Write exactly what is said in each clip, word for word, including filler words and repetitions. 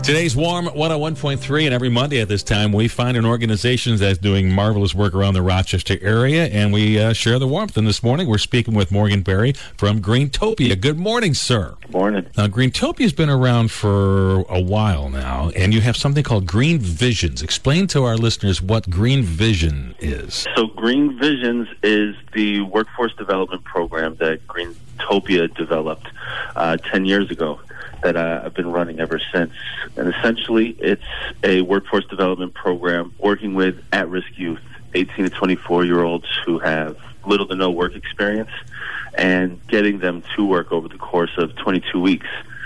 Today's Warm one oh one point three, and every Monday at this time, we find an organization that's doing marvelous work around the Rochester area, and we uh, share the warmth. And this morning, we're speaking with Morgan Berry from Greentopia. Good morning, sir. Good morning. Now, Greentopia's been around for a while now, and you have something called Green Visions. Explain to our listeners what Green Vision is. So Green Visions is the workforce development program that Greentopia developed uh, ten years ago that uh, I've been running ever since. And essentially, it's a workforce development program working with at-risk youth, eighteen to twenty-four-year-olds who have little to no work experience, and getting them to work over the course of twenty-two weeks,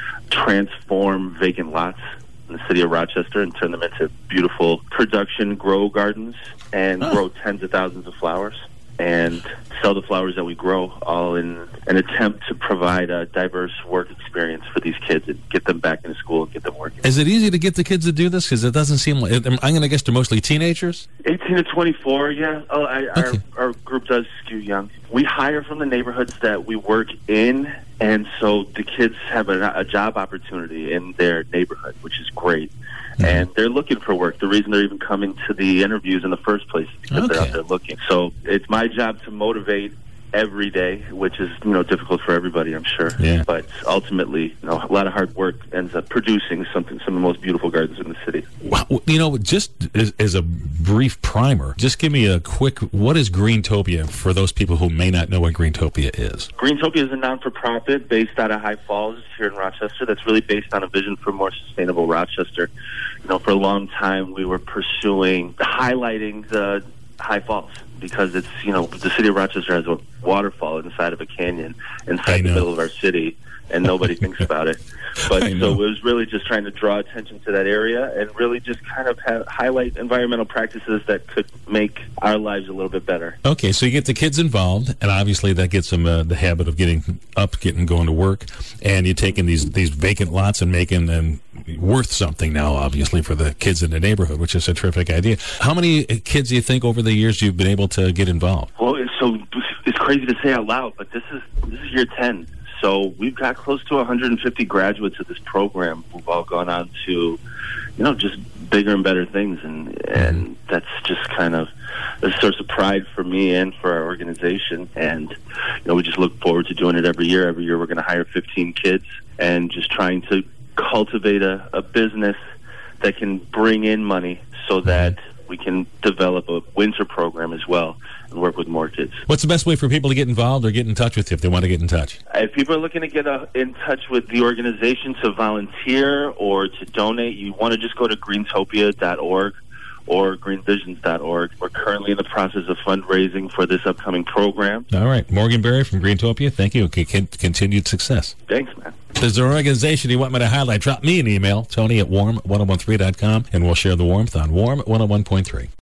transform vacant lots in the city of Rochester and turn them into beautiful production grow gardens and huh. grow tens of thousands of flowers and sell the flowers that we grow, all in an attempt to provide a diverse work experience for these kids and get them back into school and get them working. Is it easy to get the kids to do this? Because it doesn't seem like... I'm going to guess they're mostly teenagers? eighteen to twenty-four, yeah. Oh, I, Okay. our, our group does skew young. We hire from the neighborhoods that we work in, and so the kids have a, a job opportunity in their neighborhood, which is great. Mm-hmm. And they're looking for work. The reason they're even coming to the interviews in the first place is because Okay. they're out there looking. So it's my job to motivate every day, which is, you know, difficult for everybody, I'm sure. Yeah. But ultimately, you know, a lot of hard work ends up producing something, some of the most beautiful gardens in the city. Well, you know, just as, as a brief primer, just give me a quick, what is Greentopia for those people who may not know what Greentopia is? Greentopia is a non-for-profit based out of High Falls here in Rochester that's really based on a vision for more sustainable Rochester. You know, for a long time we were pursuing, highlighting the High Falls because it's, you know, the city of Rochester has a waterfall inside of a canyon inside the middle of our city, and nobody thinks about it. But so it was really just trying to draw attention to that area and really just kind of have, highlight environmental practices that could make our lives a little bit better. Okay, so you get the kids involved, and obviously that gets them uh, the habit of getting up, getting going to work, and you're taking these, these vacant lots and making them worth something now, obviously, for the kids in the neighborhood, which is a terrific idea. How many kids do you think over the years you've been able to get involved? Well, it's so it's crazy to say out loud, but this is this is year ten. So we've got close to one hundred fifty graduates of this program who've all gone on to, you know, just bigger and better things. And, and that's just kind of a source of pride for me and for our organization. And, you know, we just look forward to doing it every year. Every year we're going to hire fifteen kids and just trying to cultivate a, a business that can bring in money so that we can develop a winter program as well and work with more kids. What's the best way for people to get involved or get in touch with you if they want to get in touch? If people are looking to get uh, in touch with the organization to volunteer or to donate, you want to just go to greentopia dot org or green visions dot org. We're currently in the process of fundraising for this upcoming program. All right. Morgan Berry from Greentopia, thank you. C- continued success. Thanks, man. If there's an organization you want me to highlight, drop me an email, Tony at warm one oh one three dot com, and we'll share the warmth on Warm one oh one point three.